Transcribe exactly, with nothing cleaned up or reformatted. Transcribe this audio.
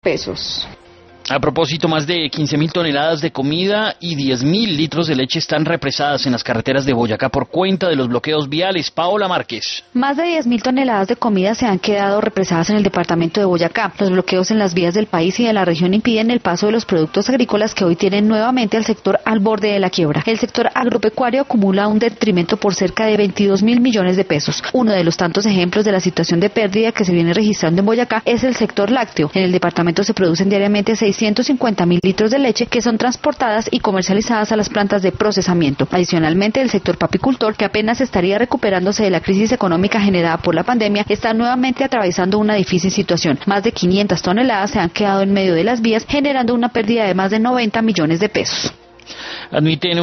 pesos. A propósito, más de quince mil toneladas de comida y diez mil litros de leche están represadas en las carreteras de Boyacá por cuenta de los bloqueos viales. Paola Márquez. Más de diez mil toneladas de comida se han quedado represadas en el departamento de Boyacá. Los bloqueos en las vías del país y de la región impiden el paso de los productos agrícolas que hoy tienen nuevamente al sector al borde de la quiebra. El sector agropecuario acumula un detrimento por cerca de veintidós mil millones de pesos. Uno de los tantos ejemplos de la situación de pérdida que se viene registrando en Boyacá es el sector lácteo. En el departamento se producen diariamente seiscientos cincuenta mil litros de leche que son transportadas y comercializadas a las plantas de procesamiento. Adicionalmente, el sector papicultor, que apenas estaría recuperándose de la crisis económica generada por la pandemia, está nuevamente atravesando una difícil situación. Más de quinientas toneladas se han quedado en medio de las vías, generando una pérdida de más de noventa millones de pesos. Admiten